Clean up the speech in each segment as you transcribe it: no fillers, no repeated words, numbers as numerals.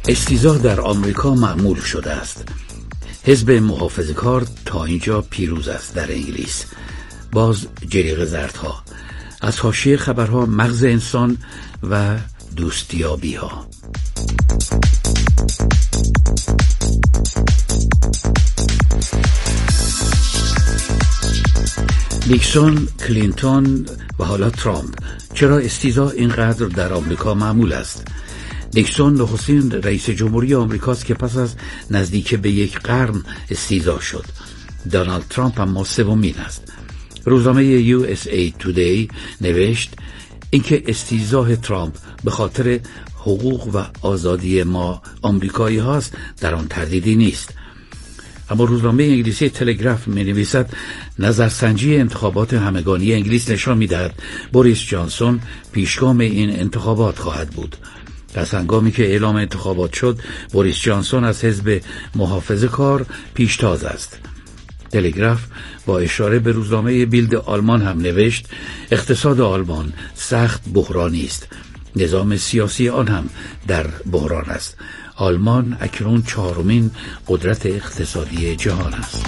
استیزا در آمریکا معمول شده است. حزب محافظه‌کار تا اینجا پیروز است در انگلیس. باز جلیقه زردها. از حاشیه خبرها مغز انسان و دوستیابی ها. نیکسون، کلینتون و حالا ترامپ. چرا استیزا اینقدر در آمریکا معمول است؟ نیکسون نخستین رئیس جمهوری آمریکاست که پس از نزدیک به یک قرن استیزا شد. دونالد ترامپ اما سومین است. روزنامه USA Today نوشت اینکه استیزا ترامپ به خاطر حقوق و آزادی ما آمریکایی هاست در آن تردیدی نیست. اما روزنامه انگلیسی تلگراف می نویسد نظرسنجی انتخابات همگانی انگلیس نشان می دهد بوریس جانسون پیشگام این انتخابات خواهد بود. از هنگامی که اعلام انتخابات شد بوریس جانسون از حزب محافظه‌کار پیشتاز است. تلگراف با اشاره به روزنامه بیلد آلمان هم نوشت اقتصاد آلمان سخت بحرانی است. نظام سیاسی آن هم در بحران است. آلمان اکنون 4مین قدرت اقتصادی جهان است.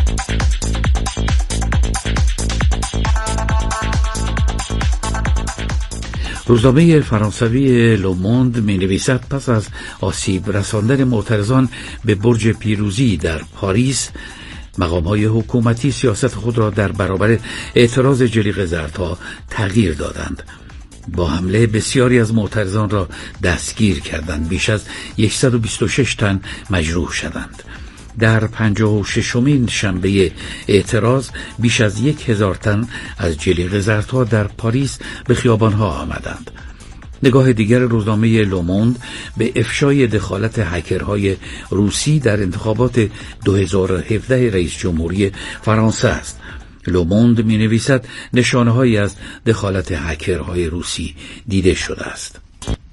روزنامه فرانسوی لوموند می نویسد پس از آسیب رساندن معترضان به برج پیروزی در پاریس، مقام‌های حکومتی سیاست خود را در برابر اعتراض جلیقه زردها تغییر دادند. با حمله بسیاری از معترضان را دستگیر کردند. بیش از 126 تن مجروح شدند. در 56مین شنبه اعتراض بیش از 1000 تن از جلیقه زردها در پاریس به خیابان‌ها آمدند. نگاه دیگر روزنامه لوموند به افشای دخالت هکرهای روسی در انتخابات 2017 رئیس جمهوری فرانسه است. لوموند می نویسد نشانه‌هایی از دخالت هکرهای روسی دیده شده است.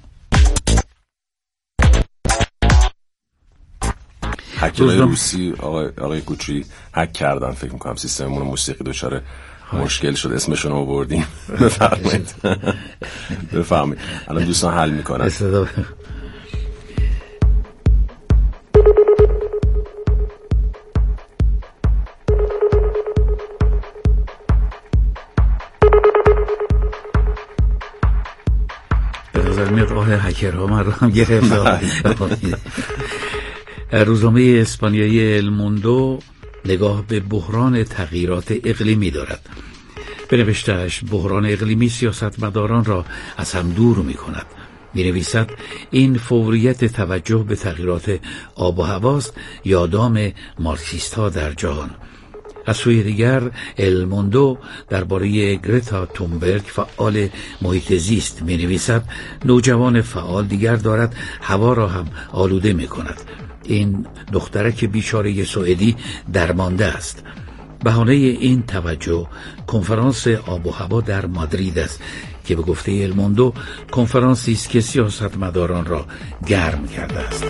هکرهای روسی آقای کوچی هک کردن، فکر می‌کنم سیستممون موسیقی دچار مشکل شد، اسمشون رو آوردیم. بفرمایید. بفرمایید. الان دوستان حل میکنن. به نظر میاد راه هکرها من رو هم گرفت. روزنامه اسپانیایی الموندو نگاه به بحران تغییرات اقلیمی دارد. به نوشته‌اش بحران اقلیمی سیاستمداران را از هم دور می کند. می نویسد این فوریت توجه به تغییرات آب و هواست یادام مارکسیست ها در جهان. از سوی دیگر الموندو درباره گرتا تومبرگ فعال محیط زیست می نویسد نوجوان فعال دیگر دارد هوا را هم آلوده می کند. این دخترک بیچاره سوئدی درمانده است. بهانه این توجه کنفرانس آب و هوا در مادرید است که به گفته الموندو کنفرانسی است که سیاستمداران را گرم کرده است.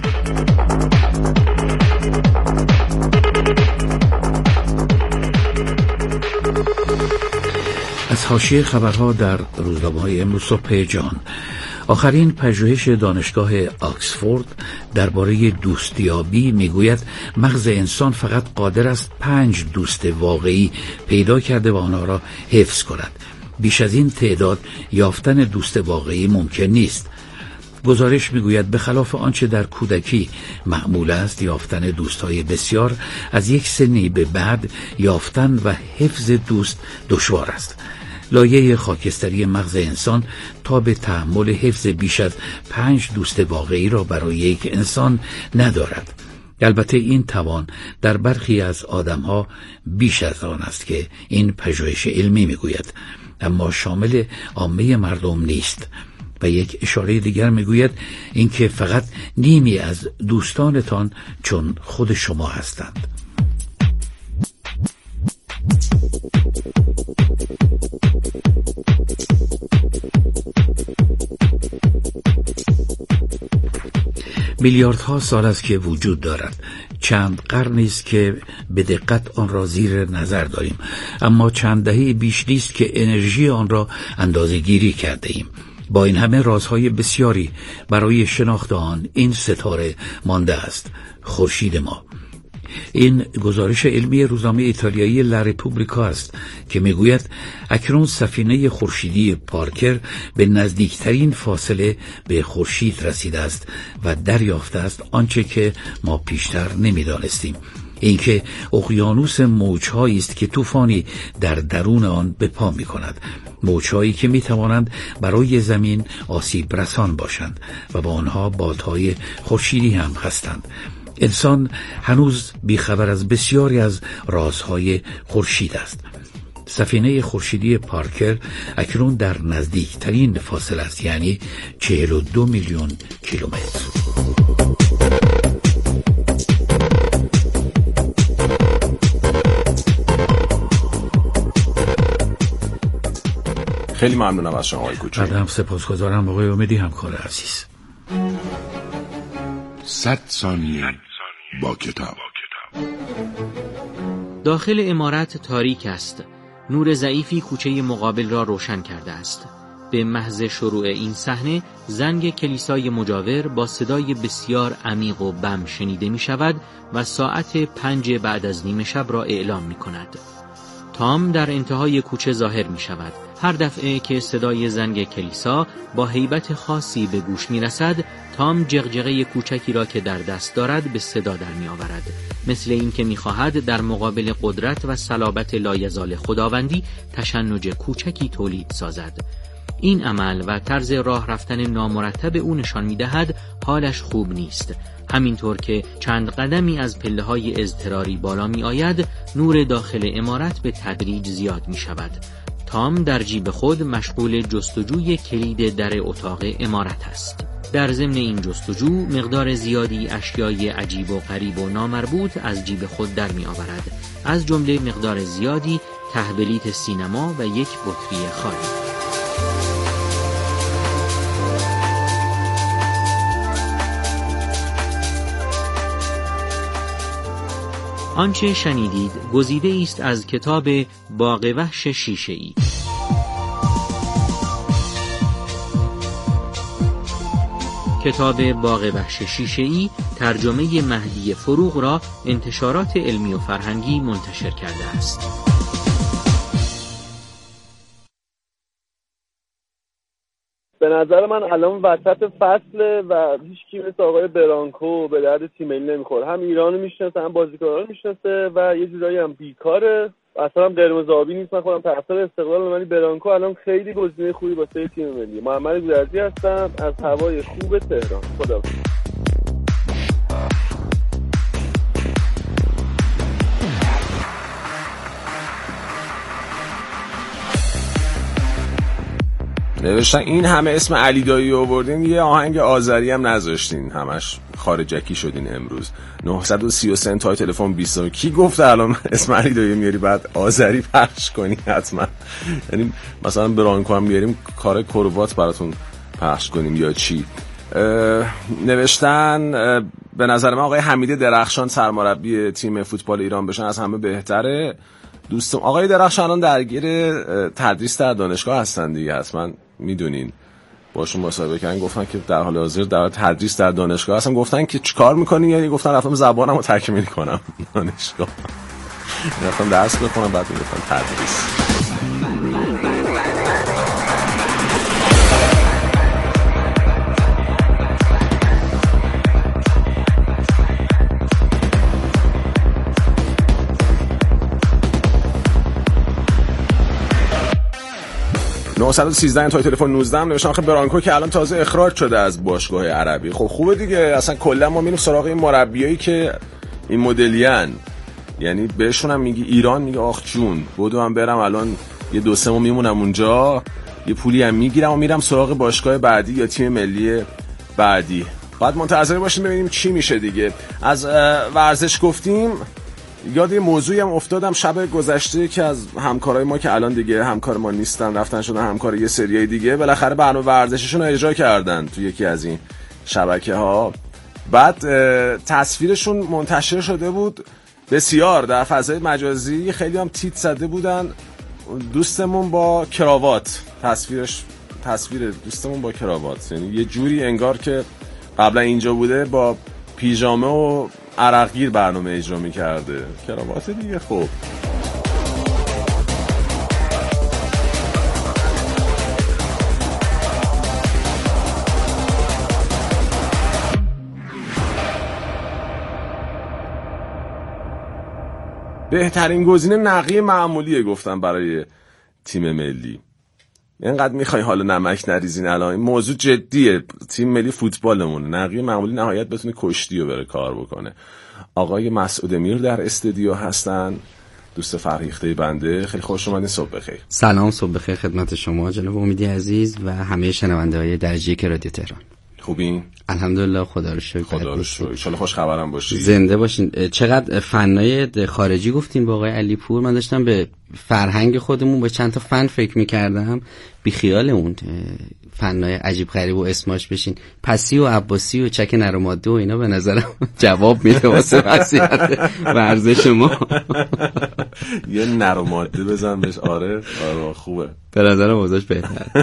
از حاشیه خبرها در روزنامه‌های امروز صبح جهان. آخرین پژوهش دانشگاه آکسفورد درباره دوستیابی میگوید مغز انسان فقط قادر است 5 دوست واقعی پیدا کرده و آنها را حفظ کند. بیش از این تعداد یافتن دوست واقعی ممکن نیست. گزارش میگوید به خلاف آنچه در کودکی معمول است یافتن دوستای بسیار، از یک سنی به بعد یافتن و حفظ دوست دشوار است. لایه خاکستری مغز انسان تا به تحمل حفظ بیش از 5 دوست واقعی را برای یک انسان ندارد. البته این توان در برخی از آدم‌ها بیش از آن است که این پژوهش علمی میگوید، اما شامل عامه مردم نیست. و یک اشاره دیگر میگوید اینکه فقط نیمی از دوستانتان چون خود شما هستند. میلیاردها سال است که وجود دارد. چند قرنی است که به دقت آن را زیر نظر داریم، اما چند دهه بیش نیست که انرژی آن را اندازه‌گیری کرده ایم. با این همه رازهای بسیاری برای شناخت آن این ستاره مانده است، خورشید ما. این گزارش علمی روزنامه ایتالیایی لا رپوبلیکا است که میگوید اکنون سفینه خورشیدی پارکر به نزدیکترین فاصله به خورشید رسیده است و دریافته است آنچه که ما پیشتر نمیدانستیم، اینکه اقیانوس موج‌هایی است که طوفانی در درون آن به پا می‌کند، موج‌هایی که می‌توانند برای زمین آسیب رسان باشند و با آنها بادهای خورشیدی هم هستند. انسان هنوز بیخبر از بسیاری از رازهای خورشید است. سفینه خورشیدی پارکر اکنون در نزدیکترین فاصله است، یعنی 42 میلیون کیلومتر. خیلی ممنونم از شما آقای کوچی. بعدم سپاسگزارم آقای امیدی، همکار عزیز. 100 ثانیه با کتاب. داخل عمارت تاریک است. نور ضعیفی کوچه مقابل را روشن کرده است. به محض شروع این صحنه زنگ کلیسای مجاور با صدای بسیار عمیق و بم شنیده می شود و ساعت 5 بعد از نیم شب را اعلام می کند. تام در انتهای کوچه ظاهر می شود. هر دفعه که صدای زنگ کلیسا با هیبت خاصی به گوش می رسد، تام جغجغه کوچکی را که در دست دارد به صدا در می آورد، مثل این که می خواهد در مقابل قدرت و صلابت لایزال خداوندی تشنج کوچکی تولید سازد. این عمل و طرز راه رفتن نامرتب او نشان می دهد حالش خوب نیست. همینطور که چند قدمی از پله‌های اضطراری بالا می آید، نور داخل عمارت به تدریج زیاد می شود. تام در جیب خود مشغول جستجوی کلید در اتاق عمارت است. در ضمن این جستجو مقدار زیادی اشیای عجیب و غریب و نامربوط از جیب خود در می آورد، از جمله مقدار زیادی ته بلیط سینما و یک بطری خالی. آنچه شنیدید گزیده است از کتاب باغ وحش شیشه‌ای. کتاب باغ وحش شیشه‌ای ترجمه مهدی فروغ را انتشارات علمی و فرهنگی منتشر کرده است. به نظر من الان وسط فصله و هیچ کی مثل آقای برانکو به درد تیم ملی نمیخوره. هم ایرانو میشناسه، هم بازیکن‌ها رو میشناسه و یه جورایی هم بیکاره. اصلا هم قرمز آبی نیست. من خودم طرفدار استقلال، ولی برانکو الان خیلی گزینه خوبی واسه تیم ملی. محمد گودرزی هستم از هوای خوب تهران. خدا نوشتن این همه اسم علی دایی آوردین، یه آهنگ آذری هم نذاشتین، همش خارجکی شدین امروز. 933 انتهای تلفن 20. کی گفت الان اسم علی دایی میاری بعد آذری پخش کنی؟ حتما یعنی مثلا برانکو هم بیاریم کار کروات براتون پخش کنیم یا چی؟ نوشتن به نظر من آقای حمید درخشان سرمربی تیم فوتبال ایران بشن از همه بهتره. دوستم آقای درخشان الان درگیر تدریس در دانشگاه هستن دیگه، حتما میدونین، باشون مصاحبه کردن گفتن که در حال حاضر در تدریس در دانشگاه هستن. گفتن که چیکار میکنی؟ یعنی گفتن رفتم زبانمو تکمیل کنم دانشگاه، رفتم درس بخونم بعد میگفتن تدریس. (913) انتهای تلفن 19 نوشتم آخه برانکو که الان تازه اخراج شده از باشگاه عربی. خب خوبه دیگه، اصلا کلا ما میریم سراغ این مربیایی که این مدلیان، یعنی بهشون هم میگی ایران میگه آخ جون بودو هم برم الان یه 2-3 ماه میمونم اونجا، یه پولی هم میگیرم و میرم سراغ باشگاه بعدی یا تیم ملی بعدی. بعد منتظر باشیم ببینیم چی میشه دیگه. از ورزش گفتیم، یاد یه موضوعی هم افتادم شب گذشته که از همکارای ما که الان دیگه همکار ما نیستن رفتن شدن همکار یه سریای دیگه، بالاخره برنامه ورزششون رو اجرا کردن تو یکی از این شبکه‌ها. بعد تصویرشون منتشر شده بود بسیار در فضای مجازی، خیلی هم تیت زده بودن دوستمون با کراوات، تصویرش تصویر دوستمون با کراوات، یعنی یه جوری انگار که قبلا اینجا بوده با پیژامه و عرقگیر برنامه اجرا می‌کرده. کراوات دیگه. خب بهترین گزینه نقی معمولیه گفتم برای تیم ملی. اینقدر میخوای حالا نمک نریزین الان، این موضوع جدیه. تیم ملی فوتبالمون نقی معمولی نهایت بتونه کشتی رو بره کار بکنه. آقای مسعود امیر در استودیو هستن، دوست فرهیخته بنده. خیلی خوش اومدین. صبح بخیر. سلام، صبح بخیر خدمت شما جناب امیدی عزیز و همه شنونده‌های درجه یک رادیو تهران. خوبین؟ الحمدلله، خدا رو شکر. خدا رو شکر. ان شاء الله خوش خبرم باشید. زنده باشین. چقدر فنای خارجی گفتیم با آقای علی پور. من داشتم به فرهنگ خودمون با چند تا فن فکر می‌کردم، بی خیال اون فنای عجیب غریب و اسماش بشین. پسی و عباسی و چک نر و ماده و اینا به نظرم جواب میده واسه وضعیت ورزش ما. یه نر و ماده بزن بهش. آره خوبه. به نظرم وضعش بهتره.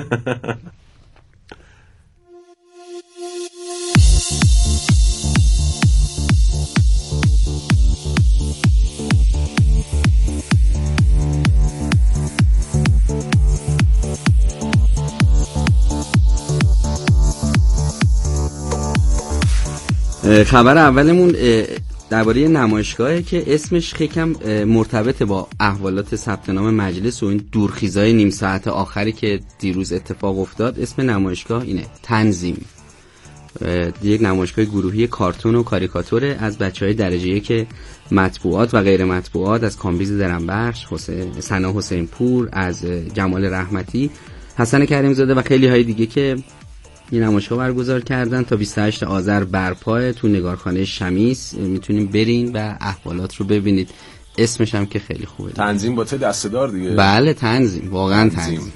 خبر اولمون درباره نمایشگاهی که اسمش خیلی مرتبط با احوالات ثبت نام مجلس و این دورخیزای نیم ساعت آخری که دیروز اتفاق افتاد. اسم نمایشگاه اینه، تنظیم. یک نمایشگاه گروهی کارتون و کاریکاتور از بچهای درجه یک مطبوعات و غیر مطبوعات، از کامبیز درنبخش، ثنا حسین پور، از جمال رحمتی، حسن کریم زاده و خیلی های دیگه که این نمایشگاه برگزار کردن. تا 28 آذر برپا تو نگارخانه شمیس. میتونیم برین و احوالات رو ببینید. اسمش هم که خیلی خوبه، تنظیم با ته دسته‌دار دیگه. بله تنظیم، واقعا تنظیم.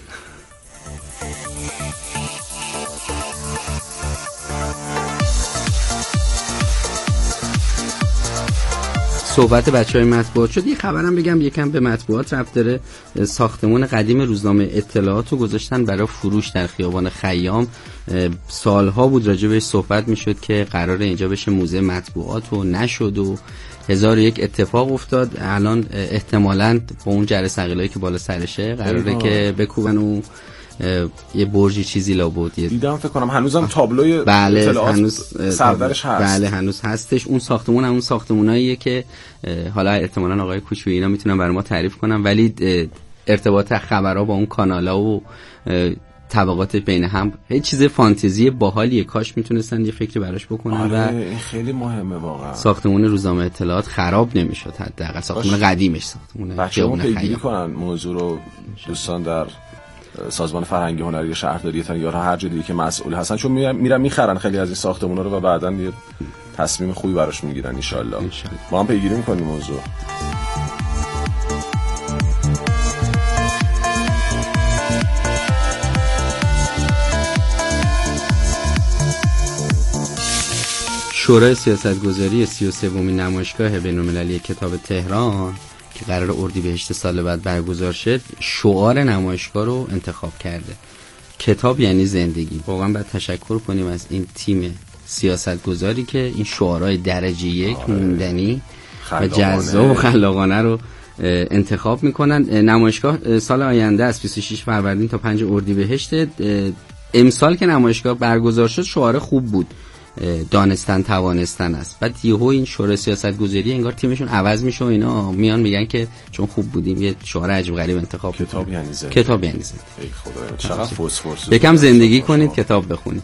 صحبت بچهای مطبوعات شد. یه خبرم بگم یکم به مطبوعات ربط داره. ساختمان قدیم روزنامه اطلاعات رو گذاشتن برای فروش در خیابان خیام. سالها بود راجع بهش صحبت میشد که قراره اینجا بشه موزه مطبوعات و نشد و 1001 اتفاق افتاد. الان احتمالاً با اون جره ثقیلایی که بالا سرشه قراره که بکوبن و یه برجی چیزی لابد. دیدم فکر کنم هنوزم تابلوی اطلاعات هنوز سردرش هست. بله هنوز هستش. اون ساختمون همون ساختموناییه که حالا احتمالاً آقای کوچویی اینا میتونن برای ما تعریف کنن، ولی ارتباط خبرها با اون کانالا و طبقات بین هم هیچ چیز فانتزی باحالیه. کاش میتونستن یه فکری براش بکنن. و این خیلی مهمه واقعا. ساختمون روزنامه اطلاعات خراب نمیشد، حداقل ساختمون قدیمش، ساختمون بچه‌مون پیگیری کنن موضوع رو. دوستان در سازمان فرهنگی هنری شهرداری تهران یا هر جایی که مسئول هستن، چون میرن میخرن خیلی از این ساختمونا رو و بعداً یه تصمیم خوبی براش میگیرن. ان شاء الله ما هم پیگیری میکنیم موضوع. شورای سیاستگذاری 33مین نمایشگاه بین‌المللی کتاب تهران که قرار اردیبهشت سال بعد برگزار شد، شعار نمایشگاه رو انتخاب کرده. کتاب یعنی زندگی. واقعا باید تشکر کنیم از این تیم سیاستگذاری که این شعارهای درجه یک موندنی و جذاب و خلاقانه رو انتخاب میکنن. نمایشگاه سال آینده از 26 فروردین تا 5 اردیبهشت. امسال که نمایشگاه برگزار شد شعار خوب بود، دانستن توانستن است. بعد یهو این شورای سیاستگذاری انگار تیمشون عوض میشه و اینا میان میگن که چون خوب بودیم یه شعار عجیب غریب انتخاب کنیم. کتاب یعنی زندگی. کتاب یعنی زندگی. ای خدا چقدر فوسفورس. یکم زندگی کنید، کتاب بخونید.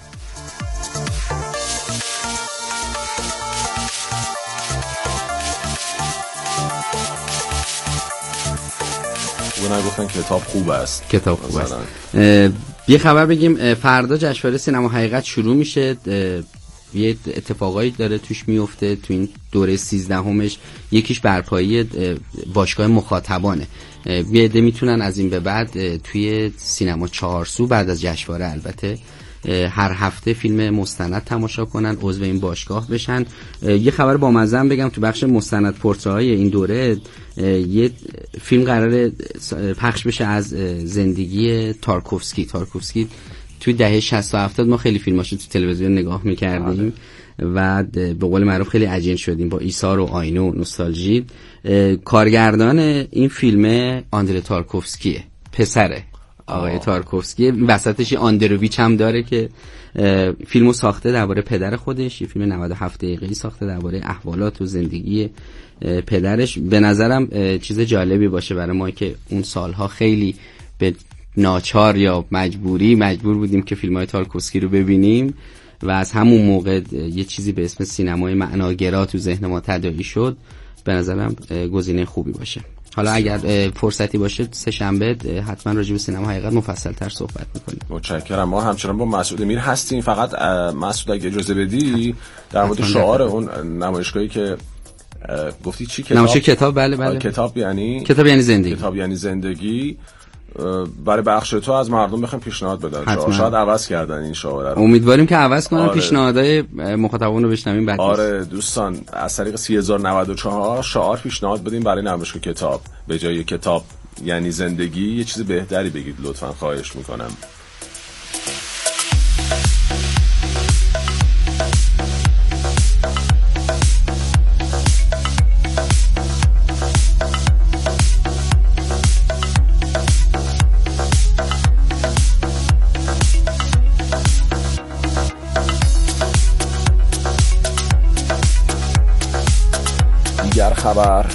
اونا گفتن کتاب خوب است. کتاب خوب است. یه خبر بگیم، فردا جشنواره سینما حقیقت شروع میشه. یه اتفاقایی داره توش میفته تو این دوره 13همش. یکیش برپایی باشگاه مخاطبانه. یه عده میتونن از این به بعد توی سینما چهارسو بعد از جشنواره البته هر هفته فیلم مستند تماشا کنن، عضو این باشگاه بشن. یه خبر بامزه بگم، تو بخش مستند پورترهای این دوره یه فیلم قراره پخش بشه از زندگی تارکوفسکی توی دهه 60 و 70 ما خیلی فیلماشو تو تلویزیون نگاه می‌کردیم و به قول معروف خیلی عجین شدیم با ایثار و آینه و نوستالژی. کارگردان این فیلم آندره تارکوفسکیه، پسره آقای تارکوفسکی. وسطش آندروویچ هم داره که فیلمو ساخته درباره پدر خودش، یه فیلم 97 دقیقه‌ای ساخته درباره احوالات و زندگی پدرش. به نظرم چیز جالبی باشه برای ما که اون سالها خیلی به ناچار یا مجبور بودیم که فیلم‌های تارکوفسکی رو ببینیم و از همون موقع یه چیزی به اسم سینمای معناگرا تو ذهن ما تداعی شد. به نظرم گزینه خوبی باشه. حالا اگر فرصتی باشه سه شنبه حتما راجع به سینما حقیقت مفصل‌تر صحبت می‌کنیم. متشکرم. ما همچنان با مسعود امیر هستیم. فقط مسعود اگه اجازه بدی در مورد شعار اون نمایشگاهی که گفتی چی کتاب؟ نمایش کتاب. بله. کتاب یعنی زندگی. کتاب یعنی زندگی. برای بخش تو از مردم بخوایم پیشنهاد بدن. شاید عوض کردن این شعار رو. امیدواریم که عوض کنن. پیشنهادهای مخاطبان رو بشنویم بعد. آره دوستان، از طریق 3094 شعار پیشنهاد بدین برای نمایشگاه کتاب. به جای کتاب یعنی زندگی یه چیز بهتری بگید لطفاً، خواهش میکنم. خبر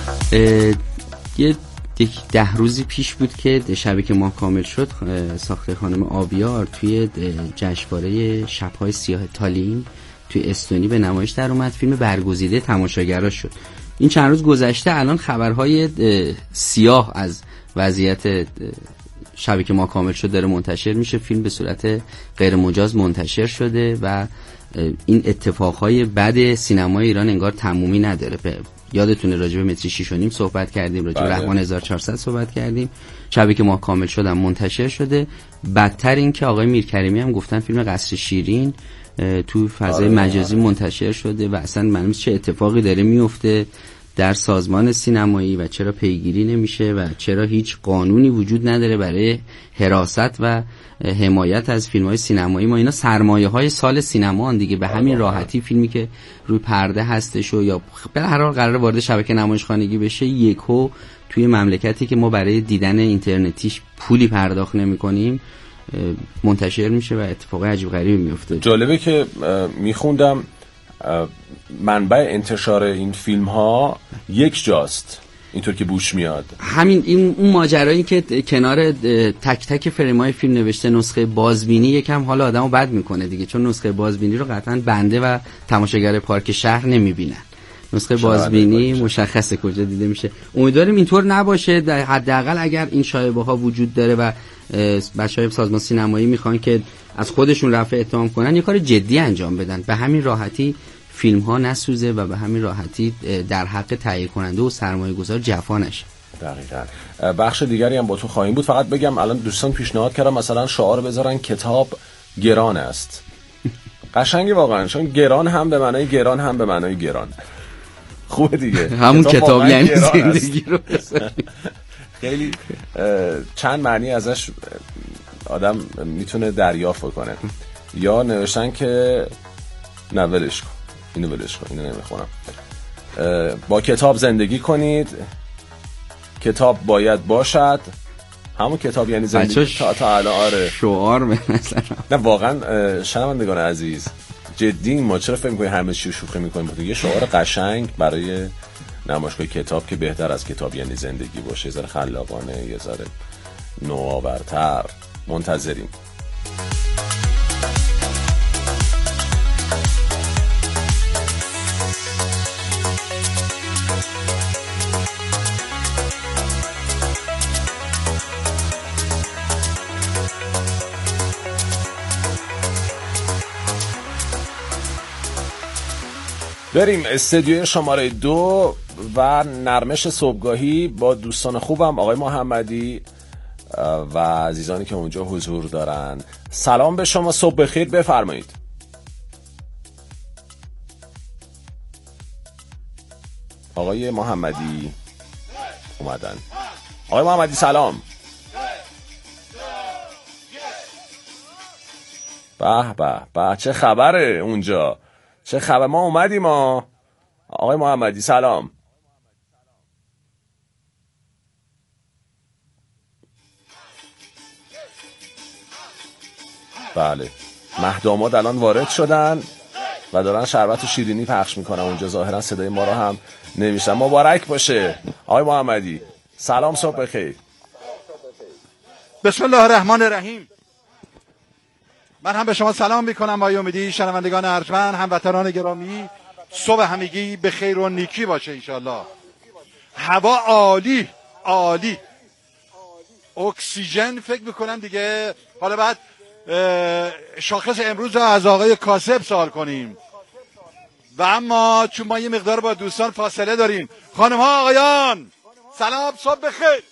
یه 10 روزی پیش بود که شبی که ماه کامل شد ساخته خانم آبیار توی جشنواره شب‌های سیاه تالین توی استونی به نمایش در اومد. فیلم برگزیده تماشاگرها شد. این چند روز گذشته الان خبرهای سیاه از وضعیت شبی که ماه کامل شد داره منتشر میشه. فیلم به صورت غیر مجاز منتشر شده و این اتفاقهای بد سینمای ایران انگار تمومی نداره. یادتونه راجع به متری 6.5 صحبت کردیم، راجع به رحمان 1400 صحبت کردیم. شبی که ماه کامل شدم منتشر شده. بدتر این که آقای میرکریمی هم گفتن فیلم قصر شیرین تو فضای مجازی منتشر شده و اصلا معلومه چه اتفاقی داره میفته در سازمان سینمایی و چرا پیگیری نمیشه و چرا هیچ قانونی وجود نداره برای حراست و حمایت از فیلم‌های سینمایی. ما اینا سرمایه‌های سال سینما دیگه. به همین راحتی فیلمی که روی پرده هستش و یا به هر حال قرار وارد شبکه نمایشخانگی بشه، یکو توی مملکتی که ما برای دیدن اینترنتیش پولی پرداخت نمی‌کنیم منتشر میشه و اتفاق عجیب غریبی میفته. جالبه که میخوندم منبع انتشار این فیلم ها یک جاست، اینطور که بوش میاد. همین این اون ماجرایی که کنار تک تک فریم‌های فیلم نوشته نسخه بازبینی یکم حال آدمو بد میکنه دیگه، چون نسخه بازبینی رو قطعاً بنده و تماشاگر پارک شهر نمیبینن. نسخه بازبینی مشخصه کجا دیده میشه. امیدواریم اینطور نباشه. در حداقل اگر این شایبه ها وجود داره و بچهای سازمان سینمایی میخوان که از خودشون رفع اتهام کنن، یه کار جدی انجام بدن. به همین راحتی فیلم ها نسوزه و به همین راحتی در حق تهیه کننده و سرمایه گذار جفا نشه. دقیقاً. بخش دیگری هم با تو خواهیم بود. فقط بگم الان دوستان پیشنهاد کردم مثلا شعار بذارن کتاب گران است. قشنگی واقعا، چون گران هم به معنای گران هم به معنای گران. خوبه دیگه. همون کتاب یعنی زندگی رو خیلی چند معنی ازش آدم میتونه دریافت کنه. یا نوشتن که نه ولش کن، اینو نمیخونم. با کتاب زندگی کنید، کتاب باید باشد. همون کتاب یعنی زندگی تا الان. آره شعار مثلا. نه واقعا شنوندگان عزیز جدی، ما چرا فکر می‌کنیم همه چی شوخی می‌کنیم؟ یه شعار قشنگ برای نمایشگاه کتاب که بهتر از کتاب یعنی زندگی باشه، یه ذره خلاقانه، یه ذره نوآورتر. منتظریم. بریم استودیوی شماره 2 و نرمش صبحگاهی با دوستان خوبم آقای محمدی و عزیزانی که اونجا حضور دارن. سلام به شما، صبح بخیر، بفرمایید. آقای محمدی اومدن. آقای محمدی سلام. به به به، چه خبره اونجا؟ چه خبر؟ ما اومدیم ما. آقای محمدی سلام. بله، مهداماد الان وارد شدن و دارن شربت و شیرینی پخش میکنن اونجا. ظاهرا صدای ما رو هم نمیشن. مبارک باشه آقای محمدی. سلام، صبح بخیر. بسم الله الرحمن الرحیم. من هم به شما سلام میکنم آقای امیدی، شنوندگان ارجمند، هموطنان گرامی. صبح همگی به خیر و نیکی باشه انشالله. هوا عالی عالی، اکسیژن فکر میکنم دیگه. حالا بعد شاخص امروز رو از آقای کاسب سوال کنیم و اما چون ما یه مقدار با دوستان فاصله داریم، خانم ها آقایان سلام، صبح بخیر.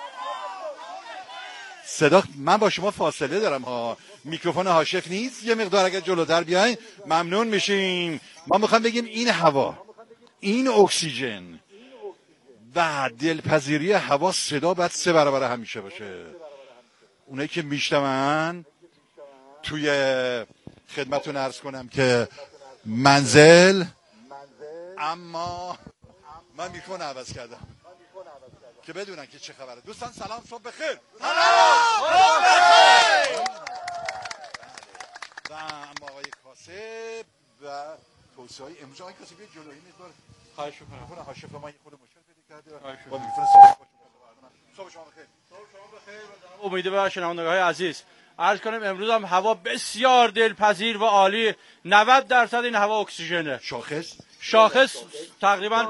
صدا من با شما فاصله دارم ها، میکروفون هاشف نیست، یه مقدار اگر جلوتر بیاین ممنون میشیم. ما میخوام بگیم این هوا، این اکسیژن و دلپذیری هوا، صدا باید 3 برابر همیشه باشه. اونایی که میشنون توی خدمتون عرض کنم که منزل، اما من میکروفون عوض کردم که بدونن که چه خبره. دوستان سلام، صبح بخیر. سلام، صبح بخیر. و اما آقای کاسب و توصیه‌های امروز. آقای کاسب یه جلویی میذاره. خواهش می‌کنم. هاشف ما یه خود مشکل پیدا کرده با میکروفون صاحب. صبح شما بخیر. صبح شما بخیر. امیدوارم شنوندگان عزیز عرض کنیم امروز هم هوا بسیار دلپذیر و عالی. 90% این هوا اکسیژنه. شاخص تقریبا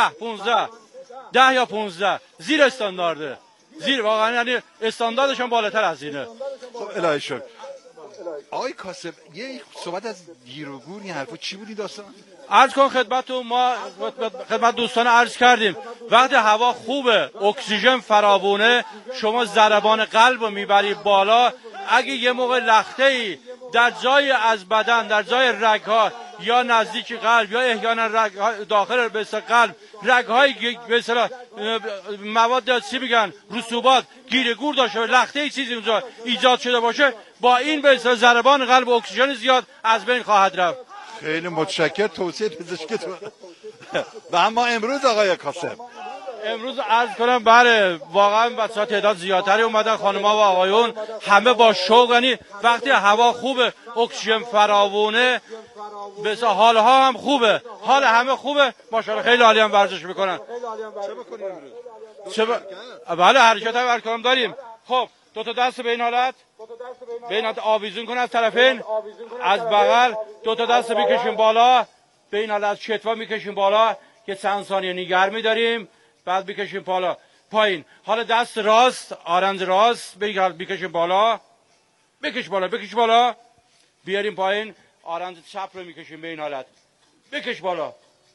10 یا 15 زیر استاندارده. زیر واقعا، یعنی استانداردش هم بالاتر از اینه. خب الهی شکر. آقای کاسب یه صحبت از گیر و گور، این حرفا چی بودی داستان؟ عرض کن خدمتتون، ما خدمت دوستان عرض کردیم وقتی هوا خوبه، اکسیژن فراوونه، شما ضربان قلب رو میبری بالا. اگه یه موقع لخته‌ای در جای از بدن، در جای رگ‌ها یا نزدیک قلب یا احیانا رگ‌ها داخل به قلب، رگ‌های به اصطلاح مواد چی میگن، رسوبات، گیر گور داشته باشه، لخته‌ای چیزی اونجا ایجاد شده باشه، با این به اصطلاح ضربان قلب و اکسیژن زیاد از بین خواهد رفت. خیلی متشکر توصیه پزشکتون. و اما امروز آقای کاسب، امروز عرض کنم بله واقعا بچه‌ها تعداد زیادتری اومدن، خانم‌ها و آقایون همه با شوق. یعنی وقتی هوا خوبه، اکسیژن فراوونه، بسیار حالها هم خوبه، حال همه خوبه، ماشاءالله خیلی عالی هم ورزش میکنن. چه بکنیم امروز؟ بله حرکت هم برکنم داریم. خب 2 تا دست به این حالت، به این حالت آویزون کن از طرفین، از بغل 2 تا دست میکشیم بالا، به این حالت از چتوا میکشیم بالا که چند ثانیه نگه میداریم، بعد بکشیم بالا پایین. حالا دست راست، آرنج راست بکشیم بالا، بکش بالا، بیاریم پایین. آرنج چپ رو میکشیم به این حالت، بکش بالا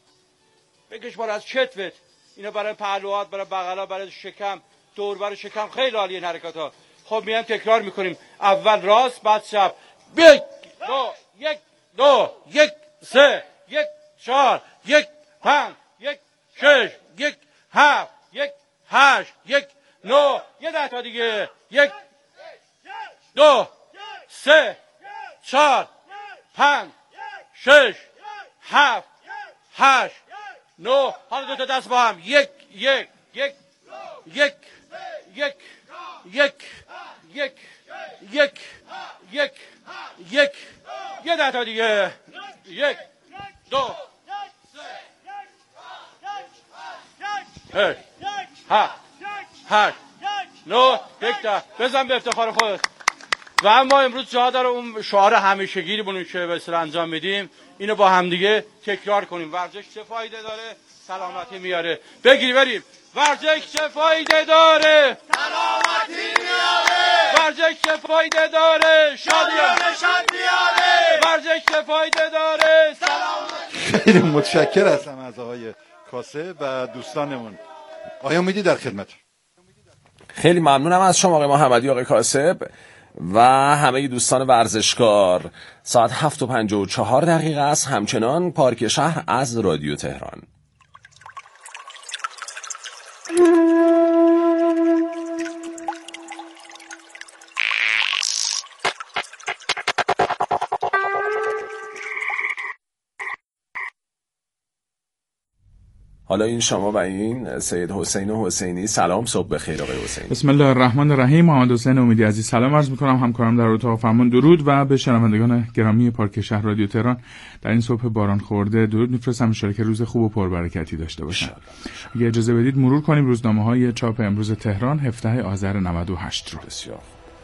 از چتوت. اینا برای پهلوات، برای بغلا، برای شکم، دوربر شکم خیلی عالیه این حرکات ها. خب میام تکرار میکنیم، اول راست بعد چپ. 1 2 1 3 1 4 1 5 1 6 1 7 1 8 1 9 یه 10 تا دیگه. 1 2 3 4 5 6 7 8 9. حالا 2 تا دست با هم. 1 1 1 1 1 1 1 1 1 1 یه 10 تا دیگه. 1 2 3 7 8 9 1 تا. بزن به افتخار خودت. و اما امروز جا داره اون شعار همیشگی بونون که به اصطلاح انجام میدیم، اینو با هم دیگه تکرار کنیم. ورزش چه فایده داره؟ سلامتی میاره. بگیری بریم. ورزش چه فایده داره؟ سلامتی میاره. ورزش چه فایده داره؟ شادی میاره. ورزش چه فایده داره؟ سلامتی. خیلی متشکر هستم از آقای کاسب و دوستانمون. آقای امیدی در خدمت. خیلی ممنونم از شما آقای محمدی، آقای کاسب. و همه دوستان ورزشکار. ساعت 7:54 است. همچنان پارک شهر از رادیو تهران. حالا این شما و این سید حسین حسینی. سلام، صبح بخیر آقای حسینی. بسم الله الرحمن الرحیم. محمد حسین امیدی عزیز سلام عرض می‌کنم، همکارم در اتاق فرمان درود و به شنوندگان گرامی پارک شهر رادیو تهران در این صبح باران خورده درود می‌فرستم. ان شاءالله که روز خوب و پربرکتی داشته باشن. اگه اجازه بدید مرور کنیم روزنامه‌های چاپ امروز تهران 17 آذر 98 رو. بسیار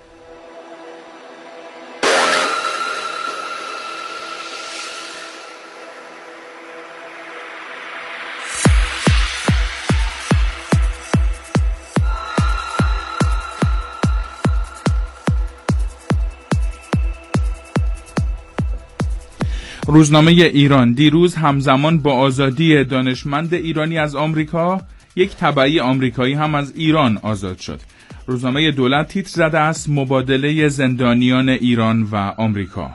روزنامه ایران: دیروز همزمان با آزادی دانشمند ایرانی از آمریکا، یک تبعی آمریکایی هم از ایران آزاد شد. روزنامه دولت تیتر زده است: مبادله زندانیان ایران و آمریکا.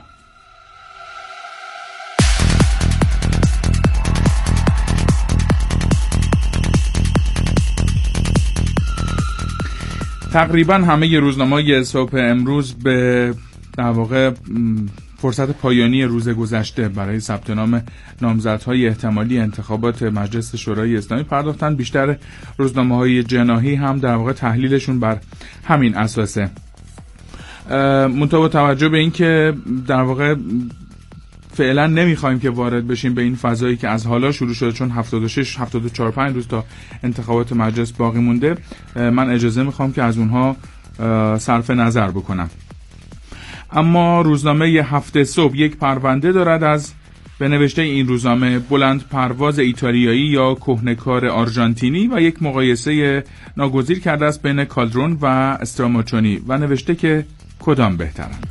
تقریبا همه روزنامه‌های صبح امروز به در واقع فرصت پایانی روز گذشته برای ثبت نام نامزدهای احتمالی انتخابات مجلس شورای اسلامی پرداختن. بیشتر روزنامه‌های جناحی هم در واقع تحلیلشون بر همین اساسه. منتها با توجه به این که در واقع فعلا نمیخوایم که وارد بشیم به این فضایی که از حالا شروع شده، چون 76-74-5 روز تا انتخابات مجلس باقی مونده، من اجازه میخوام که از اونها صرف نظر بکنم. اما روزنامه هفته صبح یک پرونده دارد از به نوشته این روزنامه: بلند پرواز ایتالیایی یا کهنه‌کار آرژانتینی، و یک مقایسه ناگزیر کرده است بین کالدرون و استراماچونی و نوشته که کدام بهترند.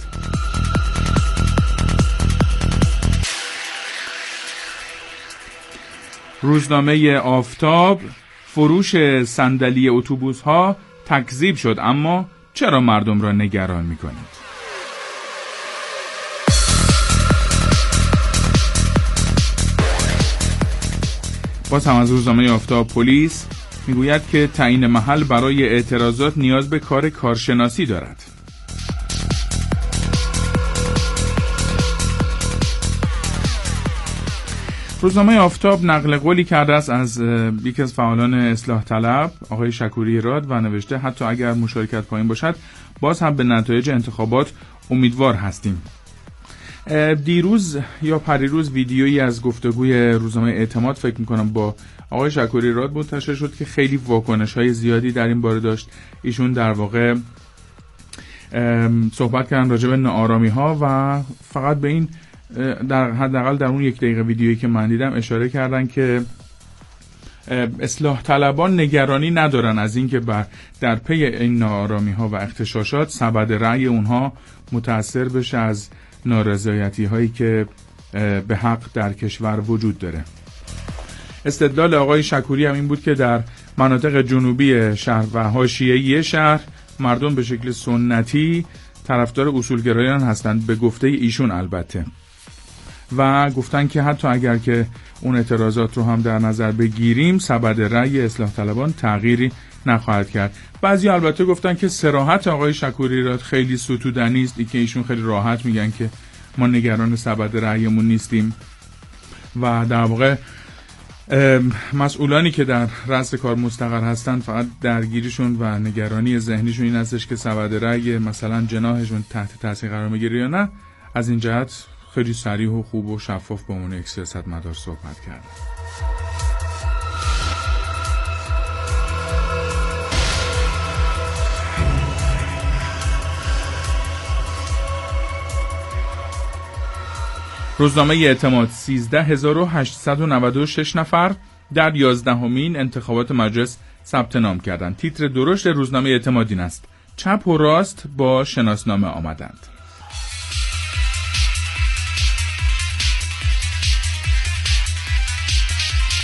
روزنامه آفتاب: فروش صندلی اتوبوس‌ها تکذیب شد، اما چرا مردم را نگران می‌کنید؟ باز هم از روزنامه آفتاب: پلیس میگوید که تعیین محل برای اعتراضات نیاز به کار کارشناسی دارد. روزنامه آفتاب نقل قولی کرده است از یکی از فعالان اصلاح طلب، آقای شکوری راد، و نوشته حتی اگر مشارکت پایین باشد باز هم به نتایج انتخابات امیدوار هستیم. دیروز یا پریروز ویدیویی از گفتگوی روزنامه اعتماد فکر میکنم با آقای شکوری راد منتشر شد که خیلی واکنش‌های زیادی در این باره داشت. ایشون در واقع صحبت کردن راجع به ناآرامی‌ها و فقط به این در حداقل در اون 1 دقیقه ویدیویی که من دیدم اشاره کردن که اصلاح طلبان نگرانی ندارن از اینکه در پی این ناآرامی‌ها و اغتشاشات سبد رأی اونها متأثر بشه از نارضایتی هایی که به حق در کشور وجود داره. استدلال آقای شکوری هم این بود که در مناطق جنوبی شهر و حاشیه‌ای شهر مردم به شکل سنتی طرفدار اصولگرایان هستند، به گفته ایشون البته، و گفتن که حتی اگر که اون اعتراضات رو هم در نظر بگیریم سبد رأی اصلاح طلبان تغییری نخواهد کرد. بعضی البته گفتن که صراحت آقای شکوری را خیلی ستودنی است، که ایشون خیلی راحت میگن که ما نگران سبد رأیمون نیستیم و در واقع مسئولانی که در رأس کار مستقر هستن فقط درگیریشون و نگرانی ذهنیشون این هستش که سبد رأی مثلا جناحشون تحت تاثیر قرار میگیره یا نه. از این جهت خیلی صریح و خوب و شفاف با عنوان یک سیاستمدار صحبت کرد. روزنامه اعتماد: 13896 نفر در 11مین انتخابات مجلس ثبت نام کردند. تیتر درشت روزنامه اعتماد این است: چپ و راست با شناسنامه آمدند.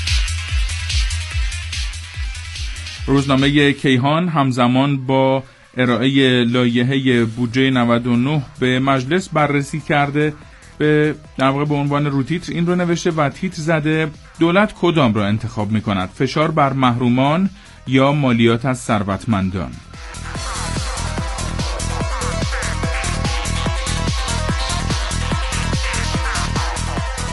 روزنامه کیهان همزمان با ارائه لایحه بودجه 99 به مجلس بررسی کرده. در واقع به عنوان روتیتر این رو نوشته و تیتر زده دولت کدام را انتخاب می‌کند؟ فشار بر محرومان یا مالیات از ثروتمندان؟